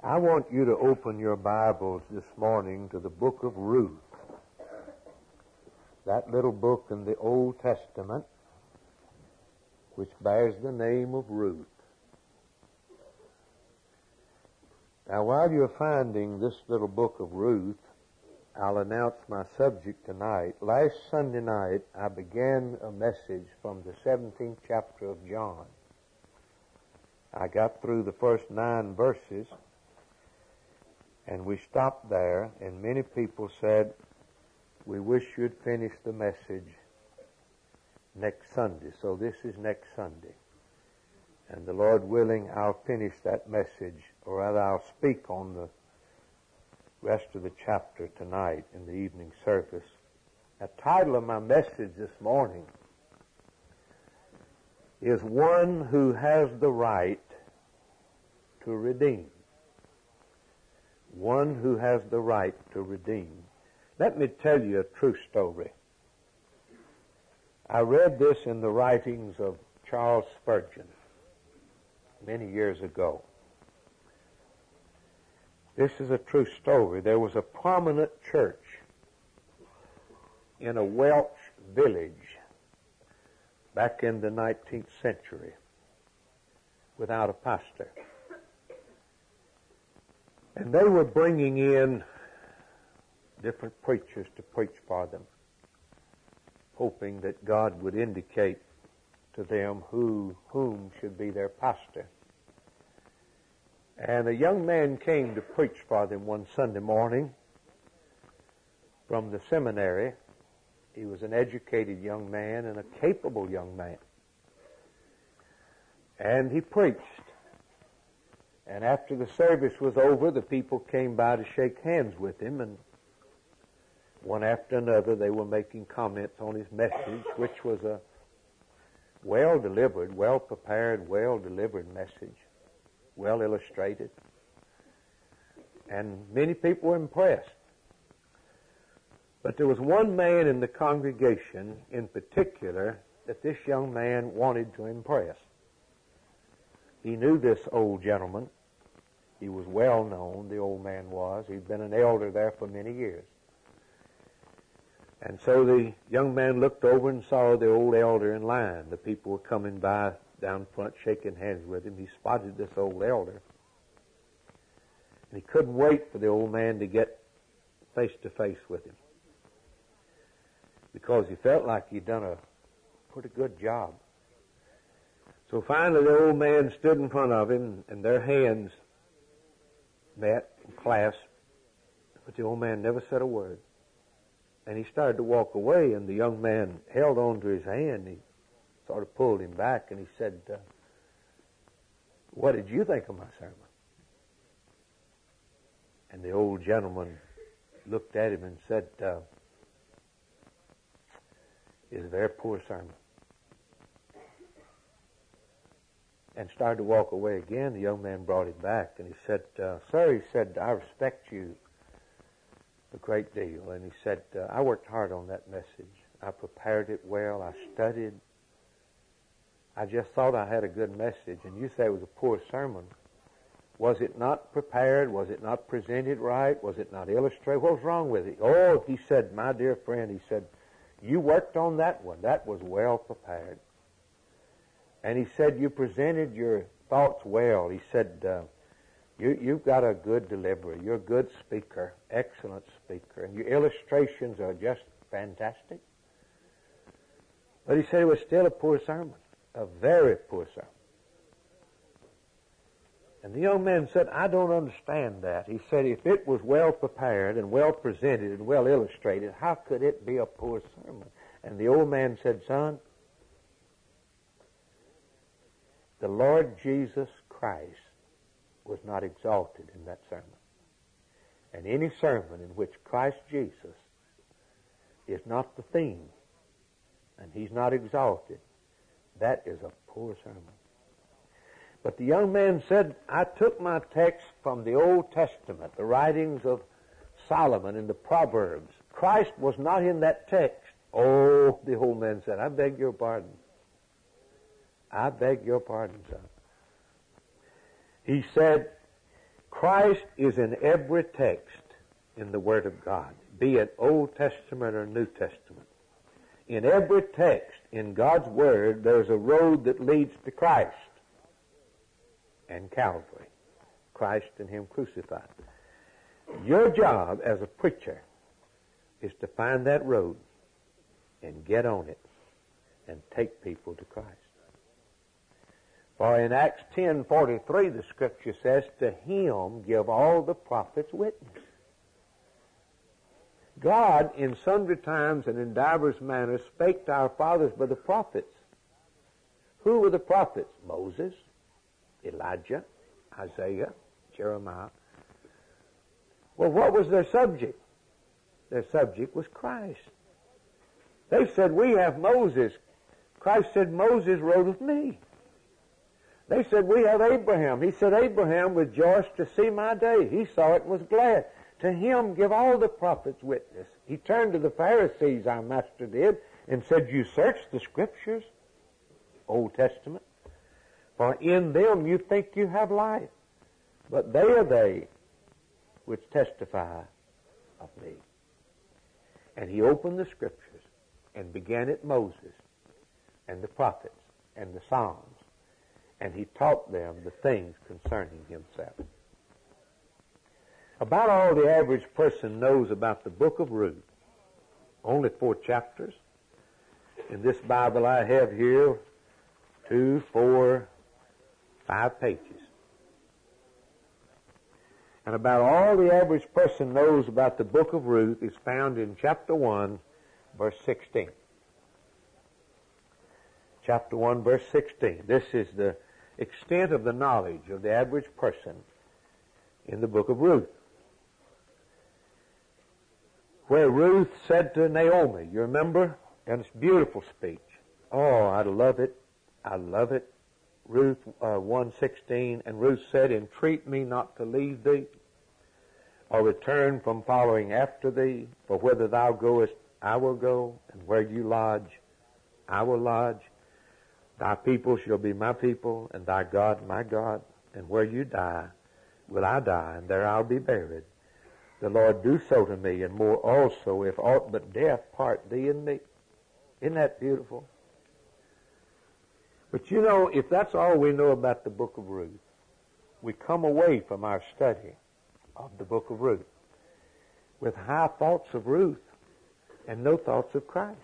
I want you to open your Bibles this morning to the book of Ruth. That little book in the Old Testament which bears the name of Ruth. Now, while you're finding this little book of Ruth, I'll announce my subject tonight. Last Sunday night, I began a message from the 17th chapter of John. I got through the first 9 verses, and we stopped there, and many people said, we wish you'd finish the message next Sunday. So this is next Sunday. And the Lord willing, I'll finish that message, or rather I'll speak on the rest of the chapter tonight in the evening service. The title of my message this morning is One Who Has the Right to Redeem. One who has the right to redeem. Let me tell you a true story. I read this in the writings of Charles Spurgeon many years ago. This is a true story. There was a prominent church in a Welsh village back in the 19th century without a pastor. And they were bringing in different preachers to preach for them, hoping that God would indicate to them whom should be their pastor. And a young man came to preach for them one Sunday morning from the seminary. He was an educated young man and a capable young man. And he preached. And after the service was over, the people came by to shake hands with him, and one after another they were making comments on his message, which was a well-delivered, well-prepared, well-delivered message, well-illustrated. And many people were impressed. But there was one man in the congregation in particular that this young man wanted to impress. He knew this old gentleman. He was well known, the old man was. He'd been an elder there for many years. And so the young man looked over and saw the old elder in line. The people were coming by down front shaking hands with him. He spotted this old elder. And he couldn't wait for the old man to get face to face with him, because he felt like he'd done a pretty good job. So finally the old man stood in front of him, and their hands met and clasped, but the old man never said a word. And he started to walk away, and the young man held on to his hand. He sort of pulled him back, and he said, what did you think of my sermon? And the old gentleman looked at him and said, it's a very poor sermon. And started to walk away again. The young man brought him back, and he said, sir, he said, I respect you a great deal. And he said, I worked hard on that message. I prepared it well. I studied. I just thought I had a good message. And you say it was a poor sermon. Was it not prepared? Was it not presented right? Was it not illustrated? What was wrong with it? Oh, he said, my dear friend, he said, you worked on that one. That was well prepared. And he said, you presented your thoughts well. He said, you've got a good delivery. You're a good speaker, excellent speaker, and your illustrations are just fantastic. But he said it was still a poor sermon, a very poor sermon. And the young man said, I don't understand that. He said, if it was well prepared and well presented and well illustrated, how could it be a poor sermon? And the old man said, son, the Lord Jesus Christ was not exalted in that sermon. And any sermon in which Christ Jesus is not the theme and he's not exalted, that is a poor sermon. But the young man said, I took my text from the Old Testament, the writings of Solomon and the Proverbs. Christ was not in that text. Oh, the old man said, I beg your pardon. I beg your pardon, son. He said, Christ is in every text in the Word of God, be it Old Testament or New Testament. In every text in God's Word, there's a road that leads to Christ and Calvary. Christ and Him crucified. Your job as a preacher is to find that road and get on it and take people to Christ. For in Acts 10:43, the Scripture says, to Him give all the prophets witness. God, in sundry times and in divers manners, spake to our fathers by the prophets. Who were the prophets? Moses, Elijah, Isaiah, Jeremiah. Well, what was their subject? Their subject was Christ. They said, we have Moses. Christ said, Moses rode with me. They said, we have Abraham. He said, Abraham rejoiced to see my day. He saw it and was glad. To Him give all the prophets witness. He turned to the Pharisees, our master did, and said, you search the Scriptures, Old Testament, for in them you think you have life. But they are they which testify of me. And He opened the Scriptures and began at Moses and the prophets and the Psalms, and He taught them the things concerning Himself. About all the average person knows about the book of Ruth. Only 4 chapters. In this Bible I have here, 2, 4, 5 pages. And about all the average person knows about the book of Ruth is found in chapter 1, verse 16. Chapter 1, verse 16. This is the extent of the knowledge of the average person in the book of Ruth. Where Ruth said to Naomi, you remember? And it's a beautiful speech. Oh, I love it. I love it. Ruth 1:16, and Ruth said, entreat me not to leave thee, or return from following after thee, for whither thou goest, I will go, and where you lodge, I will lodge. Thy people shall be my people, and thy God my God, and where you die, will I die, and there I'll be buried. The Lord do so to me, and more also, if aught but death part thee and me. Isn't that beautiful? But you know, if that's all we know about the book of Ruth, we come away from our study of the book of Ruth with high thoughts of Ruth and no thoughts of Christ.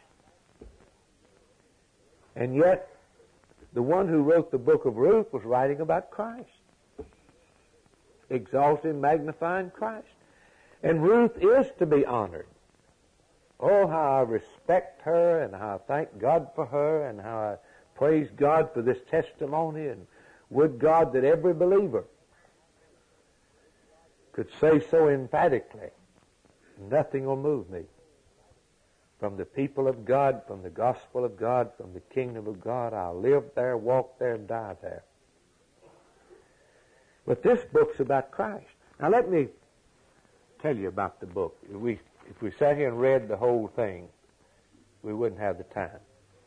And yet, the one who wrote the book of Ruth was writing about Christ, exalting, magnifying Christ. And Ruth is to be honored. Oh, how I respect her, and how I thank God for her, and how I praise God for this testimony, and would God that every believer could say so emphatically, nothing will move me from the people of God, from the gospel of God, from the kingdom of God. I'll live there, walk there, and die there. But this book's about Christ. Now let me tell you about the book. If we sat here and read the whole thing, we wouldn't have the time.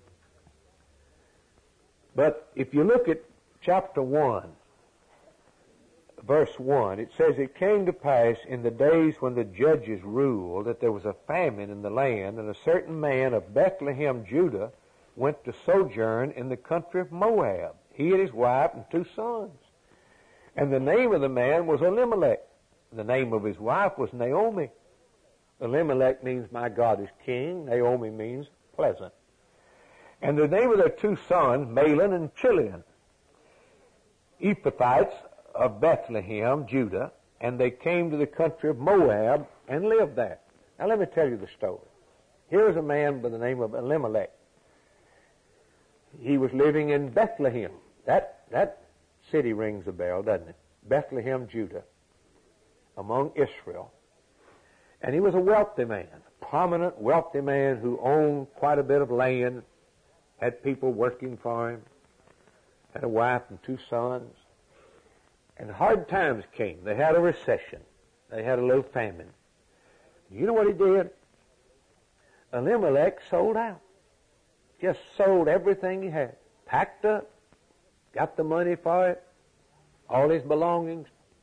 But if you look at chapter 1, verse 1, it says, it came to pass in the days when the judges ruled that there was a famine in the land, and a certain man of Bethlehem, Judah, went to sojourn in the country of Moab, he and his wife and 2 sons. And the name of the man was Elimelech. The name of his wife was Naomi. Elimelech means my God is king. Naomi means pleasant. And the name of their 2 sons, Mahlon and Chilion, Ephrathites of Bethlehem, Judah, and they came to the country of Moab and lived there. Now let me tell you the story. Here's a man by the name of Elimelech. He was living in Bethlehem. That city rings a bell, doesn't it? Bethlehem, Judah, among Israel. And he was a wealthy man, a prominent, wealthy man who owned quite a bit of land, had people working for him, had a wife and 2 sons. And hard times came. They had a recession. They had a little famine. You know what he did? Elimelech sold out. Just sold everything he had. Packed up, got the money for it, all his belongings,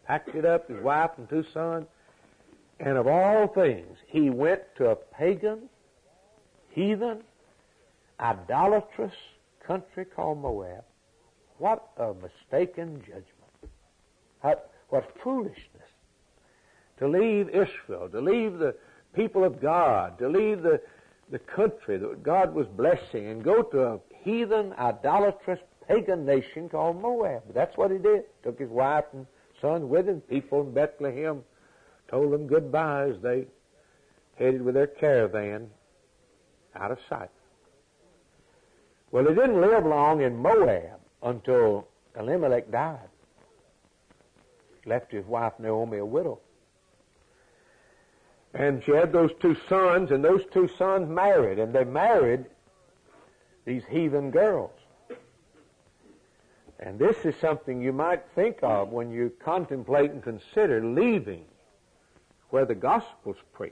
packed it up, his wife and 2 sons, and of all things, he went to a pagan, heathen, idolatrous country called Moab. What a mistaken judgment. What foolishness. To leave Israel, to leave the people of God, to leave the country that God was blessing and go to a heathen, idolatrous, pagan nation called Moab. That's what he did. Took his wife and sons with him. People in Bethlehem told them goodbye as they headed with their caravan out of sight. Well, he didn't live long in Moab until Elimelech died. Left his wife Naomi a widow. And she had those 2 sons, and those 2 sons married, and they married these heathen girls. And this is something you might think of when you contemplate and consider leaving where the gospel's preached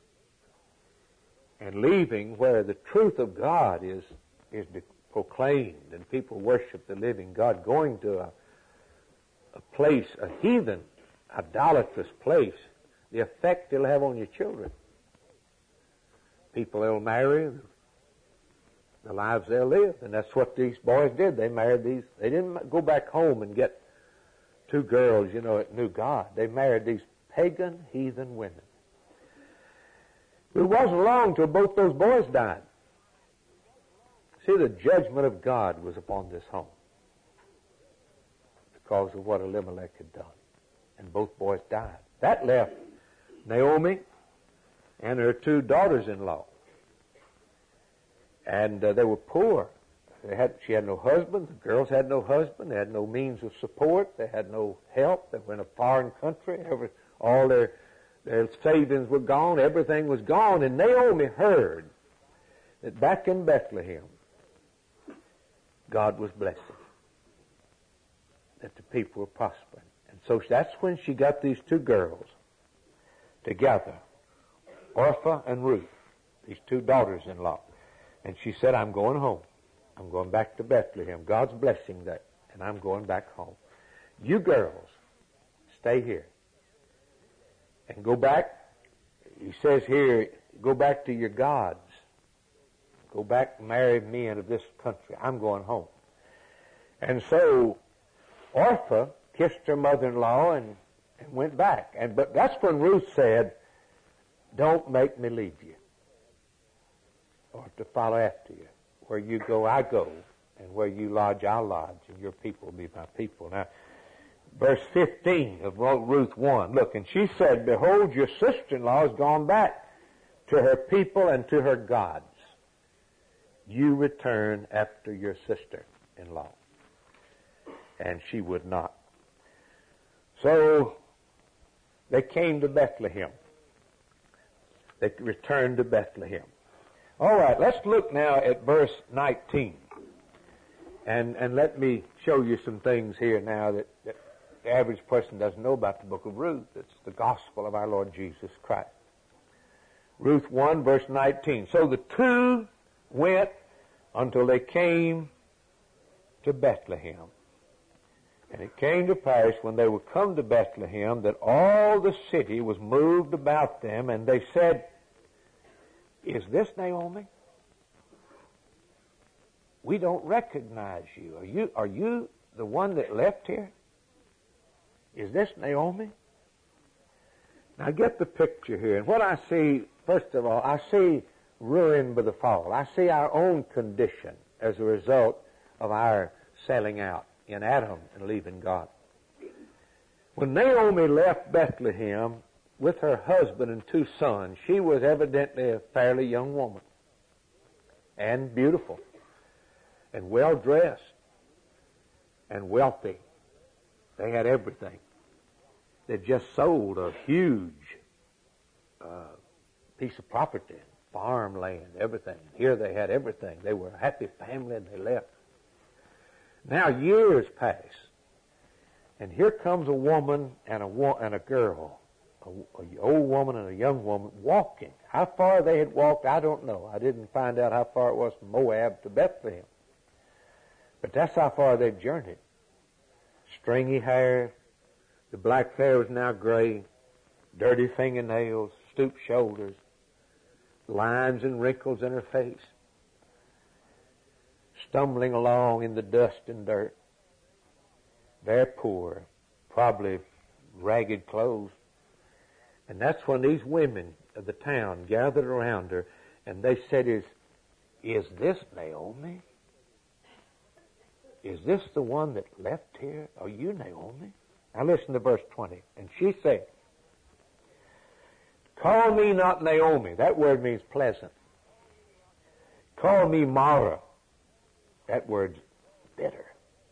and leaving where the truth of God is proclaimed and people worship the living God, going to a place, a heathen, idolatrous place, the effect it'll have on your children. People they'll marry, the lives they'll live. And that's what these boys did. They married these. They didn't go back home and get 2 girls, that knew God. They married these pagan, heathen women. It wasn't long till both those boys died. See, the judgment of God was upon this home because of what Elimelech had done. And both boys died. That left Naomi and her 2 daughters-in-law. And they were poor. She had no husband. The girls had no husband. They had no means of support. They had no help. They were in a foreign country. All their savings were gone. Everything was gone. And Naomi heard that back in Bethlehem, God was blessing, that the people were prospering. And so that's when she got these 2 girls together, Orpah and Ruth, these 2 daughters-in-law. And she said, I'm going home. I'm going back to Bethlehem. God's blessing that, and I'm going back home. You girls, stay here. And go back, he says here, go back to your gods. Go back and marry men of this country. I'm going home. And so Orpah kissed her mother-in-law and went back. But that's when Ruth said, don't make me leave you or to follow after you. Where you go, I go, and where you lodge, I'll lodge, and your people will be my people. Now, verse 15 of Ruth 1. Look, and she said, behold, your sister-in-law has gone back to her people and to her gods. You return after your sister-in-law. And she would not. So they came to Bethlehem. They returned to Bethlehem. All right, let's look now at verse 19. And let me show you some things here now that the average person doesn't know about the book of Ruth. It's the gospel of our Lord Jesus Christ. Ruth 1, verse 19. So the 2 went until they came to Bethlehem. And it came to pass when they were come to Bethlehem that all the city was moved about them, and they said, is this Naomi? We don't recognize you. Are you the one that left here? Is this Naomi? Now get the picture here. And what I see, first of all, I see ruin by the fall. I see our own condition as a result of our selling out in Adam and leaving God. When Naomi left Bethlehem with her husband and 2 sons, she was evidently a fairly young woman and beautiful and well-dressed and wealthy. They had everything. They just sold a huge piece of property, farmland, everything. Here they had everything. They were a happy family and they left. Now years pass, and here comes a woman and a girl, an old woman and a young woman walking. How far they had walked, I don't know. I didn't find out how far it was from Moab to Bethlehem. But that's how far they journeyed. Stringy hair, The black hair was now gray, dirty fingernails, stooped shoulders, lines and wrinkles in her face, stumbling along in the dust and dirt. Very poor, probably ragged clothes. And that's when these women of the town gathered around her, and they said, Is this Naomi? Is this the one that left here? Are you Naomi? Now listen to verse 20. And she said, Call me not Naomi. That word means pleasant. Call me Mara. That word's bitter.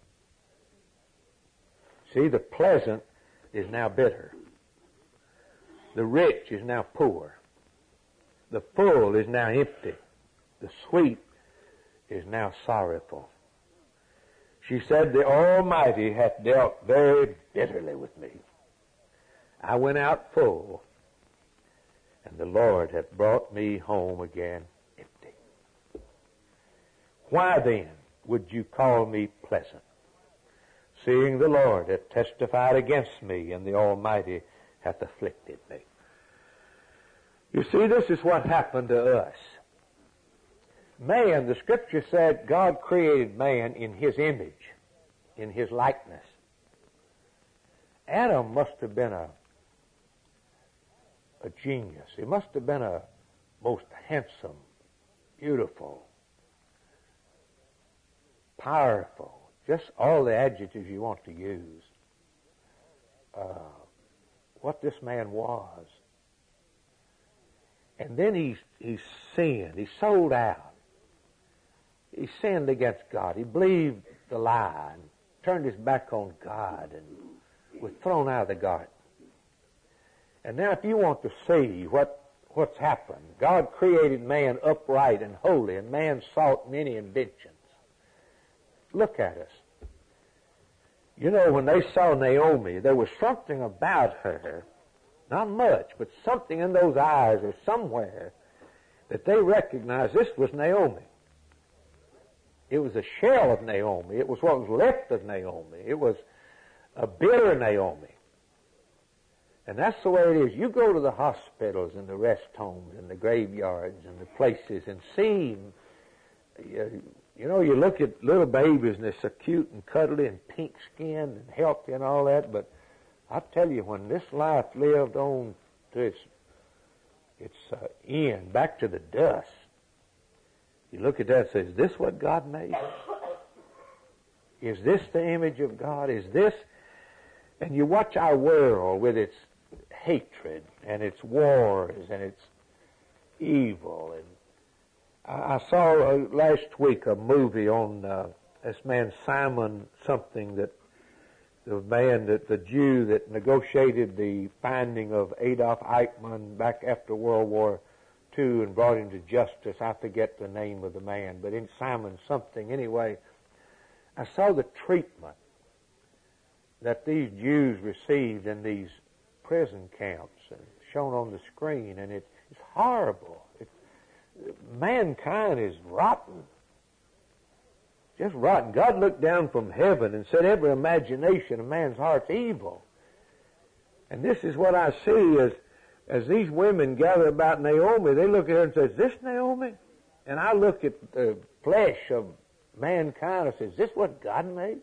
See, the pleasant is now bitter. The rich is now poor. The full is now empty. The sweet is now sorrowful. She said, The Almighty hath dealt very bitterly with me. I went out full, and the Lord hath brought me home again empty. Why then would you call me pleasant, seeing the Lord hath testified against me, and the Almighty hath afflicted me? You see, this is what happened to us. Man, the Scripture said God created man in His image, in His likeness. Adam must have been a genius. He must have been a most handsome, beautiful, powerful, just all the adjectives you want to use. What this man was. And then he sinned. He sold out. He sinned against God. He believed the lie and turned his back on God and was thrown out of the garden. And now if you want to see what's happened, God created man upright and holy, and man sought many inventions. Look at us. You know, when they saw Naomi, there was something about her, not much, but something in those eyes or somewhere that they recognized this was Naomi. It was a shell of Naomi. It was what was left of Naomi. It was a bitter Naomi. And that's the way it is. You go to the hospitals and the rest homes and the graveyards and the places and see, you know, you look at little babies and they're so cute and cuddly and pink-skinned and healthy and all that, but I tell you, when this life lived on to its end, back to the dust, you look at that and say, is this what God made? Is this the image of God? Is this? And you watch our world with its hatred and its wars and its evil. And I saw last week a movie on this man Simon something, that the Jew that negotiated the finding of Adolf Eichmann back after World War II and brought him to justice. I forget the name of the man, but in Simon something. Anyway, I saw the treatment that these Jews received in these prison camps and shown on the screen, and it's horrible. Mankind is rotten. Just rotten. God looked down from heaven and said every imagination of man's heart's evil. And this is what I see as these women gather about Naomi. They look at her and say, is this Naomi? And I look at the flesh of mankind and say, is this what God made?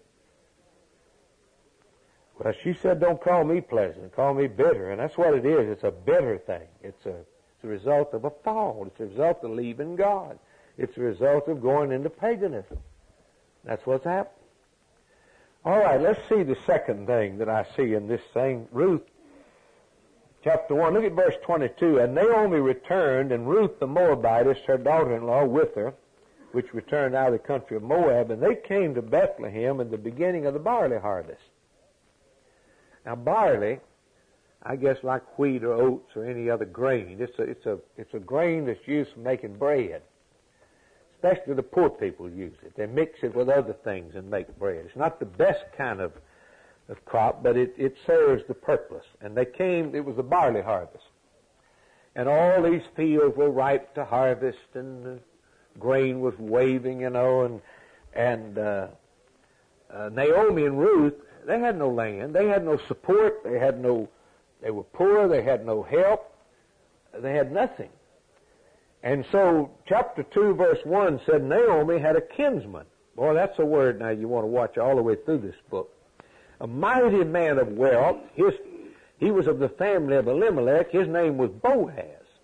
Well, she said, don't call me pleasant, call me bitter. And that's what it is. It's a bitter thing. It's a result of a fall. It's a result of leaving God. It's a result of going into paganism. That's what's happened. All right, let's see the second thing that I see in this thing. Ruth, chapter 1, look at verse 22. And Naomi returned, and Ruth the Moabitess, her daughter-in-law, with her, which returned out of the country of Moab, and they came to Bethlehem in the beginning of the barley harvest. Now, barley, I guess like wheat or oats or any other grain, it's a grain that's used for making bread. Especially the poor people use it. They mix it with other things and make bread. It's not the best kind of crop, but it serves the purpose. And they came, it was the barley harvest. And all these fields were ripe to harvest, and the grain was waving, you know, and Naomi and Ruth, they had no land. They had no support. They were poor. They had no help. They had nothing. And so chapter 2 verse 1 said Naomi had a kinsman. Boy, that's a word now you want to watch all the way through this book. A mighty man of wealth. He was of the family of Elimelech. His name was Boaz.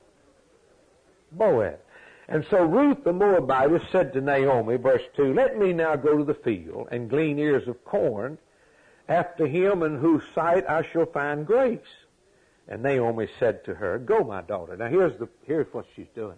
Boaz. And so Ruth the Moabitess said to Naomi, verse 2, let me now go to the field and glean ears of corn after him in whose sight I shall find grace. And Naomi said to her, go, my daughter. Now here's what she's doing.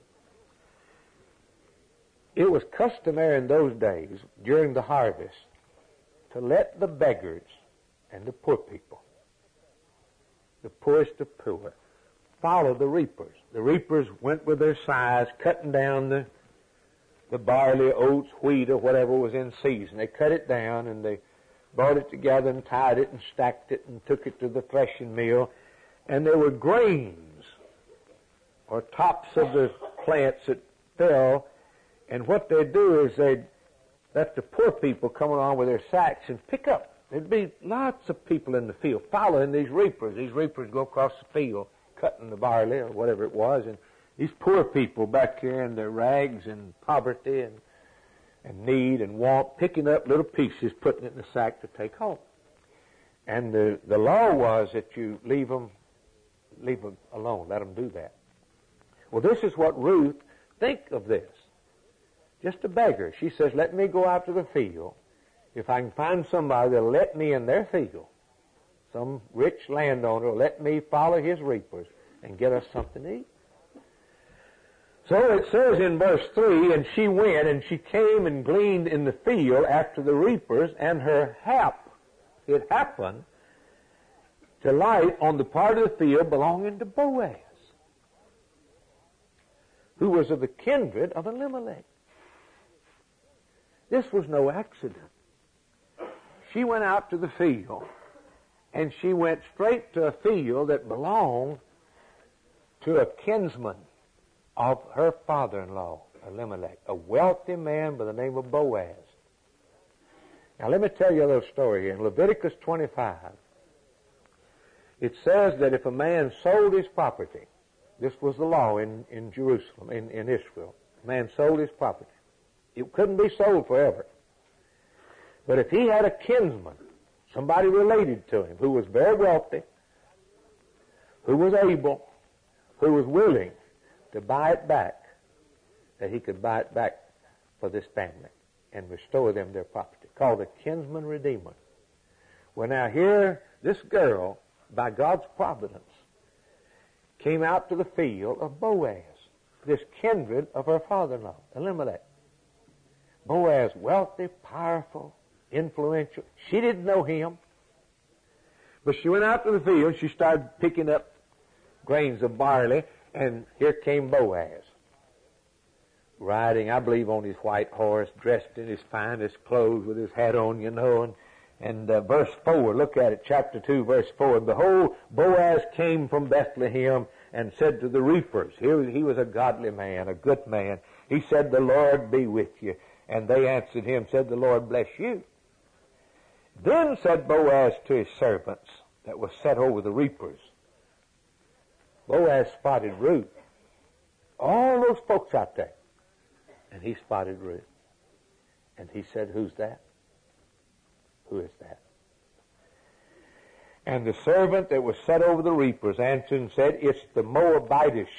It was customary in those days, during the harvest, to let the beggars and the poor people, the poorest of poor, follow the reapers. The reapers went with their scythes, cutting down the barley, oats, wheat, or whatever was in season. They cut it down, and they brought it together and tied it and stacked it and took it to the threshing mill. And there were grains, or tops of the plants that fell. And what they'd do is they'd let the poor people come along with their sacks and pick up. There'd be lots of people in the field following these reapers. These reapers go across the field, cutting the barley or whatever it was. And these poor people back here in their rags and poverty and need and want, picking up little pieces, putting it in the sack to take home. And the law was that you leave them alone, let them do that. Well, this is what Ruth, think of this. Just a beggar. She says, let me go out to the field. If I can find somebody that'll let me in their field, some rich landowner will let me follow his reapers and get us something to eat. So it says in verse 3, and she went and she came and gleaned in the field after the reapers, and her hap, it happened, to light on the part of the field belonging to Boaz, who was of the kindred of Elimelech. This was no accident. She went out to the field, and she went straight to a field that belonged to a kinsman of her father-in-law, Elimelech, a wealthy man by the name of Boaz. Now let me tell you a little story here. In Leviticus 25, it says that if a man sold his property, this was the law in Jerusalem, in Israel, a man sold his property. It couldn't be sold forever. But if he had a kinsman, somebody related to him, who was very wealthy, who was able, who was willing to buy it back, that he could buy it back for this family and restore them their property, called a kinsman redeemer. Well, now here, this girl, by God's providence, came out to the field of Boaz, this kindred of her father-in-law, Elimelech. Boaz, wealthy, powerful, influential. She didn't know him. But she went out to the field. She started picking up grains of barley, and here came Boaz, riding, I believe, on his white horse, dressed in his finest clothes with his hat on, you know. And verse 4, look at it, chapter 2, verse 4. And behold, Boaz came from Bethlehem and said to the reapers, here he was a godly man, a good man. He said, the Lord be with you. And they answered him, said, the Lord bless you. Then said Boaz to his servants that was set over the reapers, Boaz spotted Ruth. All those folks out there. And he spotted Ruth. And he said, who's that? Who is that? And the servant that was set over the reapers answered and said, it's the Moabitish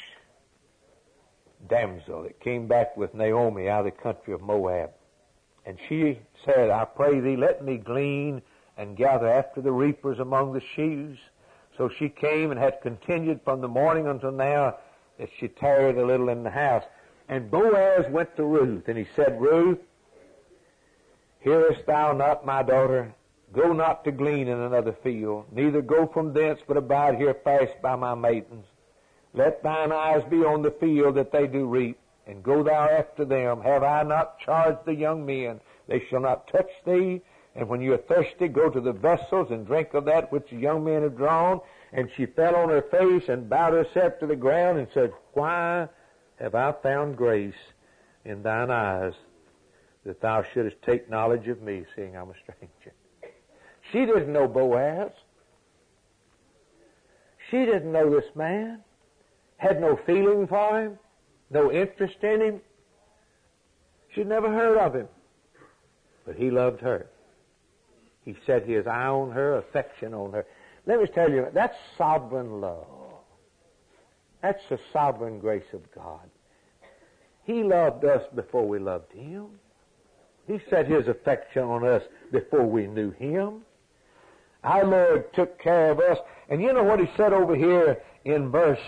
damsel that came back with Naomi out of the country of Moab. And she said, I pray thee, let me glean and gather after the reapers among the sheaves. So she came and had continued from the morning until now, that she tarried a little in the house. And Boaz went to Ruth, and he said, Ruth, hearest thou not, my daughter? Go not to glean in another field, neither go from thence, but abide here fast by my maidens. Let thine eyes be on the field that they do reap, and go thou after them. Have I not charged the young men? They shall not touch thee. And when you are thirsty, go to the vessels and drink of that which the young men have drawn. And she fell on her face and bowed herself to the ground and said, why have I found grace in thine eyes, that thou shouldest take knowledge of me, seeing I'm a stranger. She didn't know Boaz. She didn't know this man, had no feeling for him, no interest in him. She'd never heard of him. But he loved her. He set his eye on her, affection on her. Let me tell you, that's sovereign love. That's the sovereign grace of God. He loved us before we loved him. He set his affection on us before we knew him. Our Lord took care of us. And you know what he said over here in verse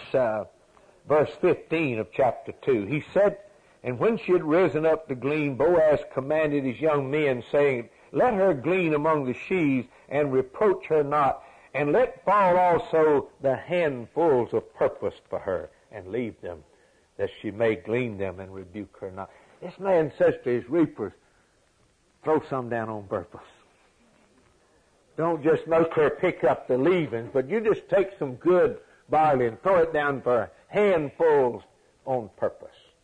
15 of chapter 2? He said, and when she had risen up to glean, Boaz commanded his young men, saying, let her glean among the sheaves, and reproach her not, and let fall also the handfuls of purpose for her, and leave them, that she may glean them and rebuke her not. This man says to his reapers, throw some down on purpose. Don't just make her pick up the leavings, but you just take some good barley and throw it down for handfuls on purpose.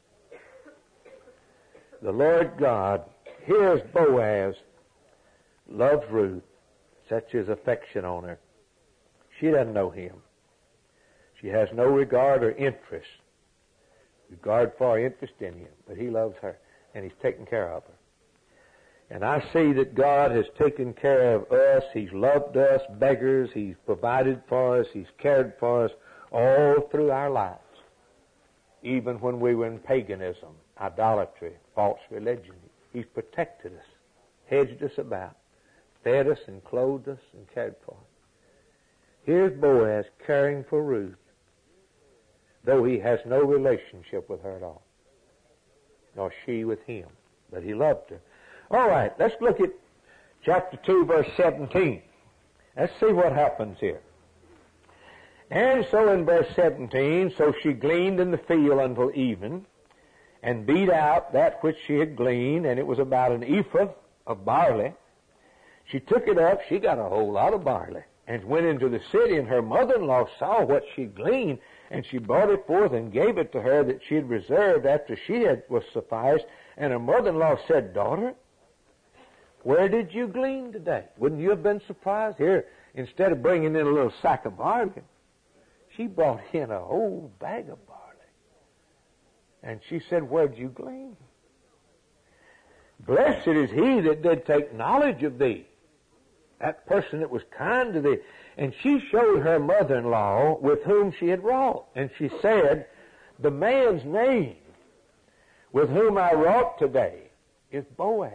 The Lord God, here's Boaz, loves Ruth, sets his affection on her. She doesn't know him. She has no regard or interest. Regard for or interest in him. But he loves her, and he's taking care of her. And I see that God has taken care of us. He's loved us, beggars. He's provided for us. He's cared for us all through our lives. Even when we were in paganism, idolatry, false religion. He's protected us, hedged us about, fed us and clothed us and cared for us. Here's Boaz caring for Ruth, though he has no relationship with her at all, nor she with him, but he loved her. All right, let's look at chapter 2, verse 17. Let's see what happens here. And so in verse 17, so she gleaned in the field until even, and beat out that which she had gleaned, and it was about an ephah of barley. She took it up, she got a whole lot of barley, and went into the city, and her mother-in-law saw what she gleaned, and she brought it forth and gave it to her that she had reserved after was sufficed. And her mother-in-law said, daughter, where did you glean today? Wouldn't you have been surprised? Here, instead of bringing in a little sack of barley, she brought in a whole bag of barley. And she said, where'd you glean? Blessed is he that did take knowledge of thee. That person that was kind to thee. And she showed her mother-in-law with whom she had wrought. And she said, the man's name with whom I wrought today is Boaz.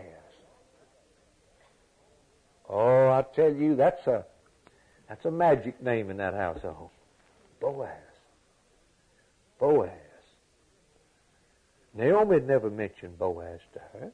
Oh, I tell you, that's a magic name in that household. Boaz. Boaz. Naomi had never mentioned Boaz to her.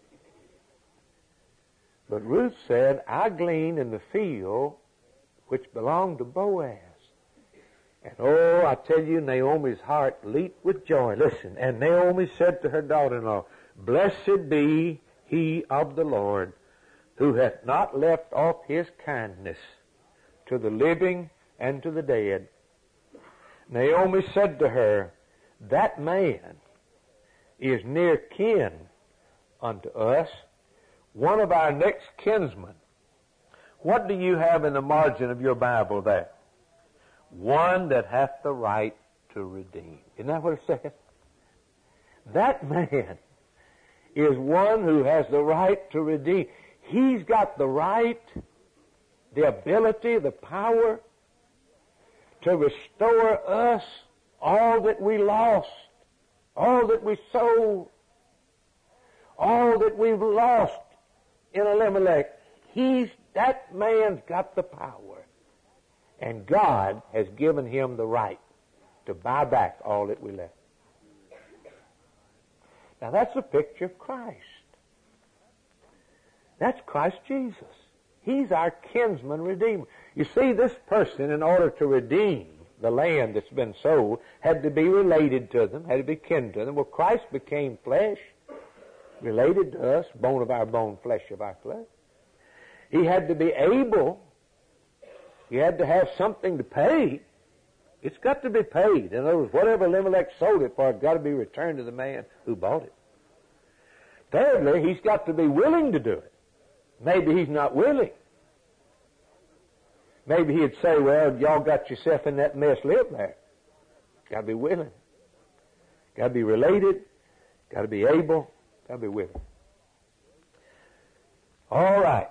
But Ruth said, I gleaned in the field which belonged to Boaz. And oh, I tell you, Naomi's heart leaped with joy. Listen, and Naomi said to her daughter-in-law, blessed be he of the Lord, who hath not left off his kindness to the living and to the dead. Naomi said to her, that man is near kin unto us, one of our next kinsmen. What do you have in the margin of your Bible there? One that hath the right to redeem. Isn't that what it says? That man is one who has the right to redeem. He's got the right, the ability, the power to restore us all that we lost, all that we sold, all that we've lost in Elimelech. That man's got the power. And God has given him the right to buy back all that we left. Now that's a picture of Christ. That's Christ Jesus. He's our kinsman redeemer. You see, this person, in order to redeem the land that's been sold, had to be related to them, had to be kin to them. Well, Christ became flesh, related to us, bone of our bone, flesh of our flesh. He had to be able. He had to have something to pay. It's got to be paid. In other words, whatever Elimelech sold it for, it's got to be returned to the man who bought it. Thirdly, he's got to be willing to do it. Maybe he's not willing. Maybe he'd say, well, y'all got yourself in that mess, live there. Got to be willing. Got to be related. Got to be able. Got to be willing. All right.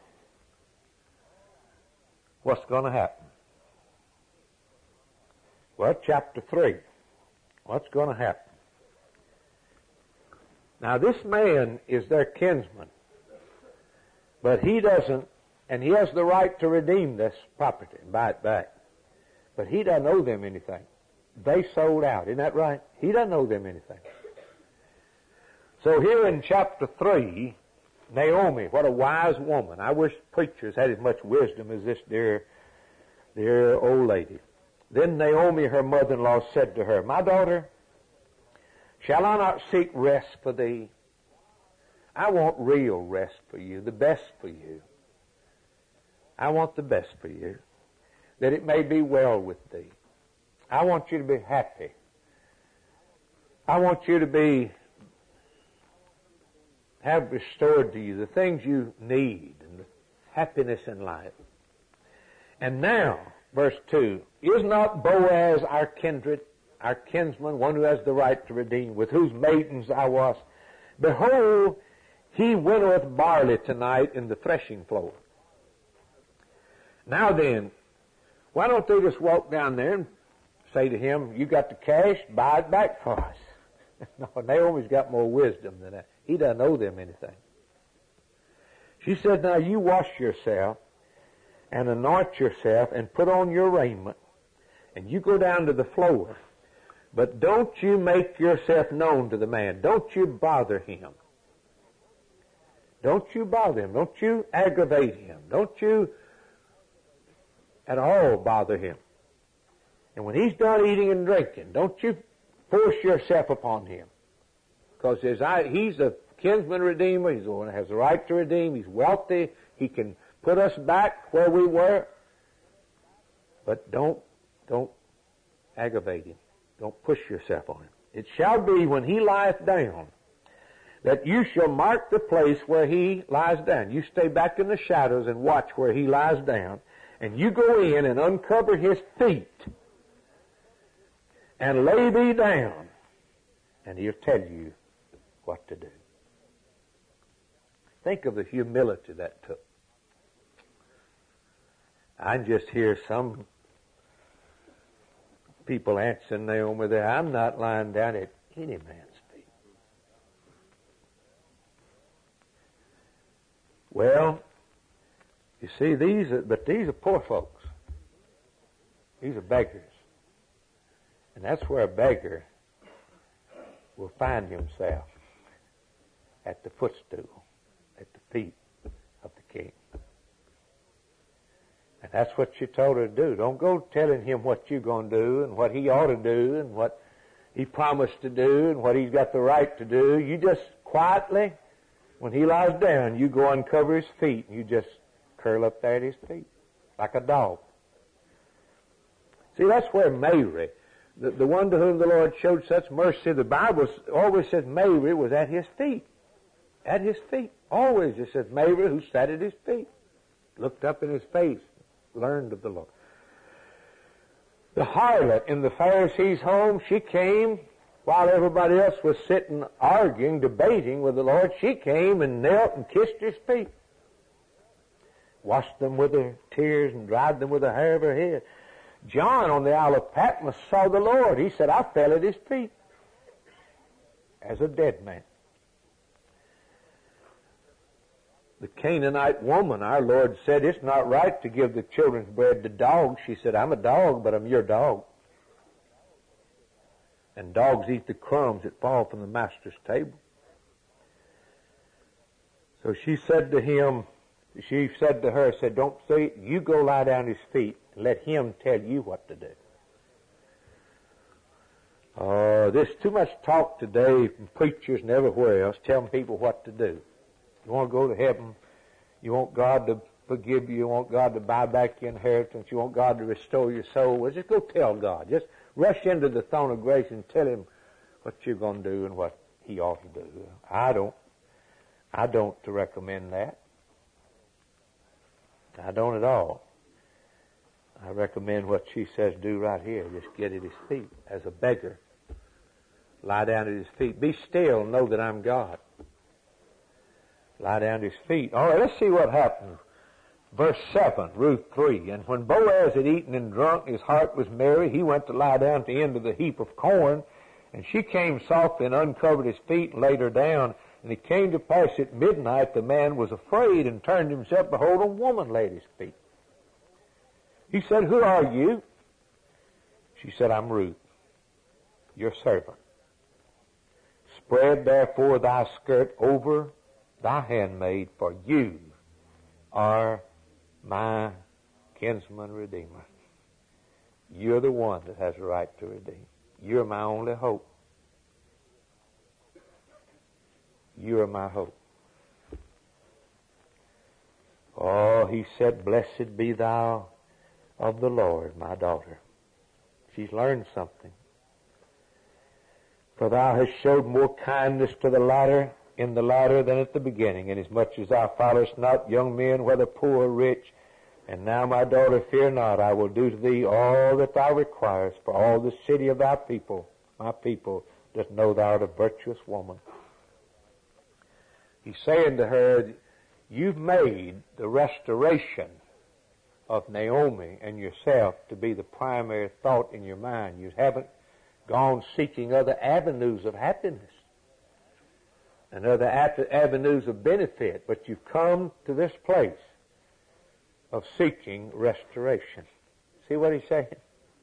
What's going to happen? Well, chapter 3. What's going to happen? Now, this man is their kinsman, but he doesn't, and he has the right to redeem this property and buy it back. But he doesn't owe them anything. They sold out. Isn't that right? He doesn't owe them anything. So here in chapter 3, Naomi, what a wise woman. I wish preachers had as much wisdom as this dear old lady. Then Naomi, her mother-in-law, said to her, my daughter, shall I not seek rest for thee? I want real rest for you, the best for you. I want the best for you, that it may be well with thee. I want you to be happy. I want you to have restored to you the things you need and the happiness in life. And now, verse 2, is not Boaz our kindred, our kinsman, one who has the right to redeem, with whose maidens I was? Behold, he winnoweth barley tonight in the threshing floor. Now then, why don't they just walk down there and say to him, you got the cash, buy it back for us. No, Naomi's got more wisdom than that. He doesn't owe them anything. She said, now you wash yourself and anoint yourself and put on your raiment, and you go down to the floor. But don't you make yourself known to the man. Don't you bother him. Don't you bother him. Don't you aggravate him. Don't you at all bother him. And when he's done eating and drinking, don't you force yourself upon him. Because he's a kinsman redeemer. He's the one that has the right to redeem. He's wealthy. He can put us back where we were. But don't aggravate him. Don't push yourself on him. It shall be when he lieth down that you shall mark the place where he lies down. You stay back in the shadows and watch where he lies down. And you go in and uncover his feet and lay thee down, and he'll tell you what to do. Think of the humility that took. I just hear some people answering Naomi there, I'm not lying down at any man's feet. Well, you see, these are poor folks. These are beggars. And that's where a beggar will find himself, at the footstool, at the feet of the king. And that's what she told her to do. Don't go telling him what you're going to do and what he ought to do and what he promised to do and what he's got the right to do. You just quietly, when he lies down, you go uncover his feet and you just curl up there at his feet like a dog. See, that's where Mary, the one to whom the Lord showed such mercy, the Bible always says Mary was at his feet. At his feet. Always it says Mary who sat at his feet. Looked up in his face, learned of the Lord. The harlot in the Pharisee's home, she came while everybody else was sitting arguing, debating with the Lord. She came and knelt and kissed his feet. Washed them with her tears and dried them with the hair of her head. John on the Isle of Patmos saw the Lord. He said, I fell at his feet as a dead man. The Canaanite woman, our Lord said, it's not right to give the children's bread to dogs. She said, I'm a dog, but I'm your dog. And dogs eat the crumbs that fall from the master's table. So she said to her, don't say, you go lie down at his feet and let him tell you what to do. There's too much talk today from preachers and everywhere else telling people what to do. You want to go to heaven. You want God to forgive you. You want God to buy back your inheritance. You want God to restore your soul. Well, just go tell God. Just rush into the throne of grace and tell him what you're going to do and what he ought to do. I don't I don't recommend that. I don't at all. I recommend what she says do right here. Just get at his feet as a beggar. Lie down at his feet. Be still and know that I'm God. Lie down at his feet. All right, let's see what happened. Verse 7, Ruth 3. And when Boaz had eaten and drunk, his heart was merry. He went to lie down at the end of the heap of corn. And she came softly and uncovered his feet and laid her down. And it came to pass at midnight, the man was afraid and turned himself. Behold, a woman laid at his feet. He said, Who are you? She said, I'm Ruth, your servant. Spread therefore thy skirt over thy handmaid, for you are my kinsman redeemer. You're the one that has the right to redeem. You're my only hope. You are my hope. Oh, he said, Blessed be thou of the Lord, my daughter. She's learned something. For thou hast showed more kindness to the latter in the latter than at the beginning, inasmuch as thou followest not young men, whether poor or rich. And now, my daughter, fear not, I will do to thee all that thou requirest, for all the city of thy people, my people, doth know thou art a virtuous woman. He's saying to her, you've made the restoration of Naomi and yourself to be the primary thought in your mind. You haven't gone seeking other avenues of happiness and other avenues of benefit, but you've come to this place of seeking restoration. See what he's saying?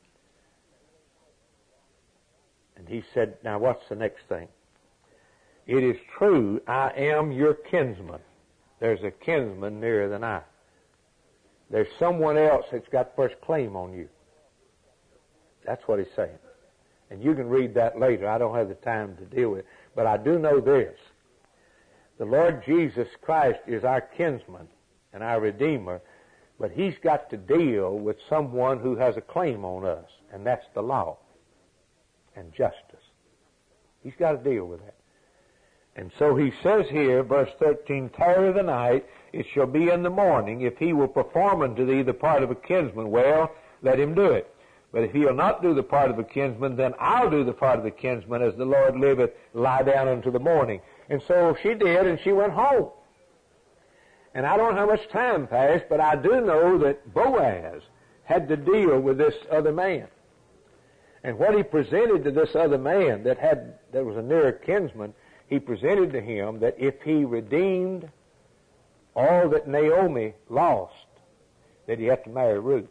And he said, now what's the next thing? It is true, I am your kinsman. There's a kinsman nearer than I. There's someone else that's got first claim on you. That's what he's saying. And you can read that later. I don't have the time to deal with it. But I do know this. The Lord Jesus Christ is our kinsman and our Redeemer, but he's got to deal with someone who has a claim on us, and that's the law and justice. He's got to deal with that. And so he says here, verse 13, tarry the night, it shall be in the morning, if he will perform unto thee the part of a kinsman, well, let him do it. But if he will not do the part of a kinsman, then I'll do the part of the kinsman, as the Lord liveth, lie down unto the morning. And so she did, and she went home. And I don't know how much time passed, but I do know that Boaz had to deal with this other man. And what he presented to this other man that was a nearer kinsman, he presented to him that if he redeemed all that Naomi lost, that he had to marry Ruth.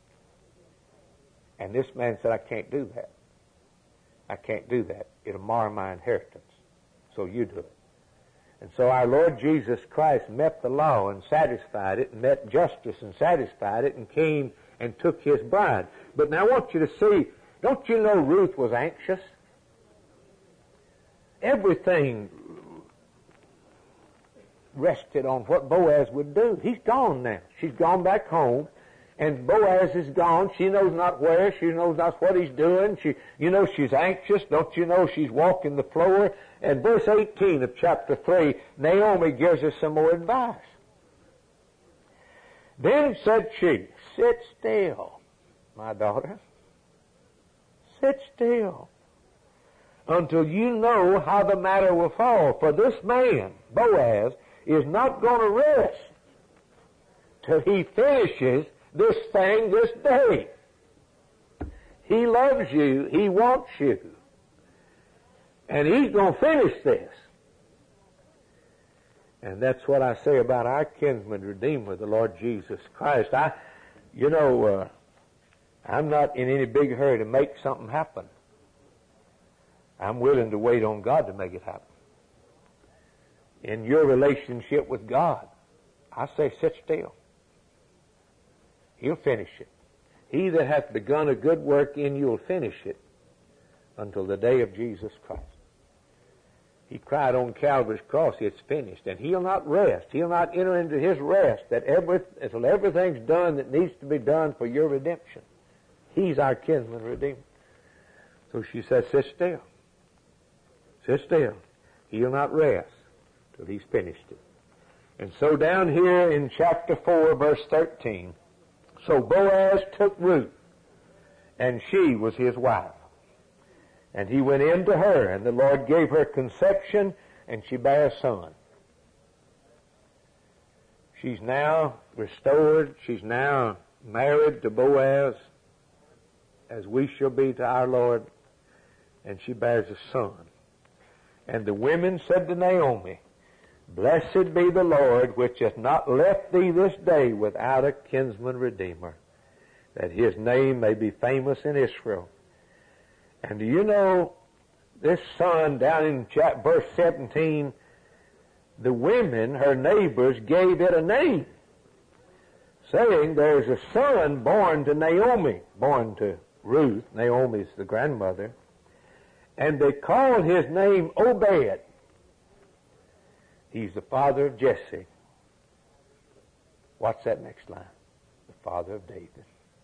And this man said, I can't do that. I can't do that. It'll mar my inheritance. So you do it. And so our Lord Jesus Christ met the law and satisfied it, and met justice and satisfied it, and came and took his bride. But now I want you to see, don't you know Ruth was anxious? Everything rested on what Boaz would do. He's gone now. She's gone back home, and Boaz is gone. She knows not where. She knows not what he's doing. She's anxious. Don't you know she's walking the floor? And verse 18 of chapter 3, Naomi gives us some more advice. Then said she, sit still, my daughter. Sit still until you know how the matter will fall. For this man, Boaz, is not going to rest till he finishes this thing this day. He loves you. He wants you. And he's going to finish this. And that's what I say about our kinsman redeemer, the Lord Jesus Christ. I'm not in any big hurry to make something happen. I'm willing to wait on God to make it happen. In your relationship with God, I say sit still. He'll finish it. He that hath begun a good work in you will finish it until the day of Jesus Christ. He cried on Calvary's cross, it's finished. And he'll not rest. He'll not enter into his rest until everything's done that needs to be done for your redemption. He's our kinsman redeemer. So she says, sit still. Sit still. He'll not rest till he's finished it. And so down here in chapter 4, verse 13, so Boaz took Ruth, and she was his wife. And he went in to her, and the Lord gave her conception, and she bare a son. She's now restored. She's now married to Boaz, as we shall be to our Lord, and she bears a son. And the women said to Naomi, Blessed be the Lord, which hath not left thee this day without a kinsman redeemer, that his name may be famous in Israel. And do you know, this son down in verse 17, the women, her neighbors, gave it a name, saying there's a son born to Naomi, born to Ruth. Naomi's the grandmother. And they called his name Obed. He's the father of Jesse. What's that next line? The father of David.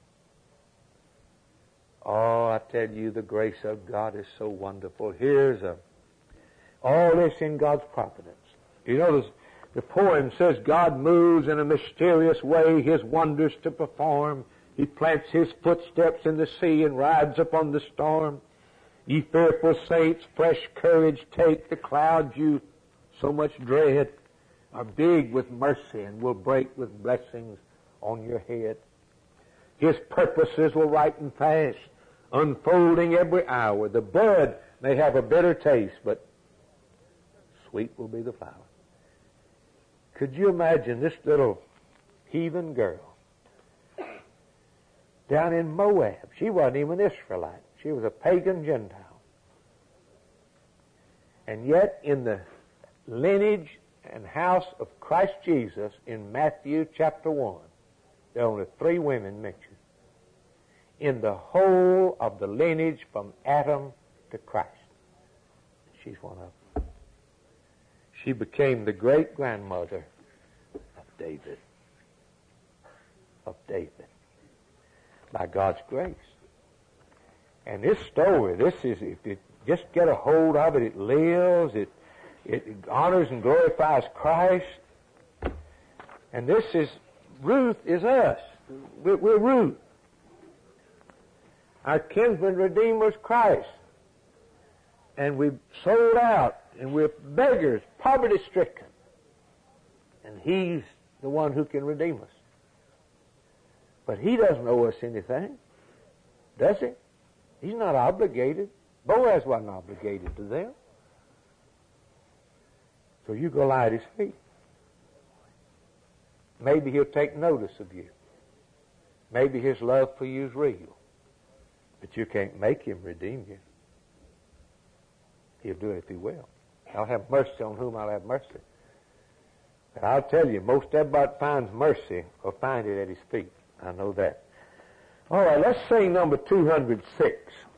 Oh, I tell you, the grace of God is so wonderful. Here's all this in God's providence. You know, the poem says, God moves in a mysterious way his wonders to perform. He plants his footsteps in the sea and rides upon the storm. Ye fearful saints, fresh courage take. The clouds you so much dread are big with mercy and will break with blessings on your head. His purposes will ripen fast, unfolding every hour. The bud may have a bitter taste, but sweet will be the flower. Could you imagine this little heathen girl down in Moab? She wasn't even an Israelite. She was a pagan Gentile. And yet in the lineage and house of Christ Jesus in Matthew chapter 1, there are only 3 women mentioned in the whole of the lineage from Adam to Christ. She's one of them. She became the great-grandmother of David. Of David. By God's grace. And this story, this is, if you just get a hold of it, it lives, it honors and glorifies Christ. And this is, Ruth is us. We're Ruth. Our kinsman redeemer is Christ. And we've sold out, and we're beggars, poverty-stricken. And He's the one who can redeem us. But He doesn't owe us anything, does He? He's not obligated. Boaz wasn't obligated to them. So you go lie at His feet. Maybe He'll take notice of you. Maybe His love for you is real. But you can't make Him redeem you. He'll do it if He will. I'll have mercy on whom I'll have mercy. But I'll tell you, most everybody that finds mercy will find it at His feet. I know that. All right, let's sing number 206.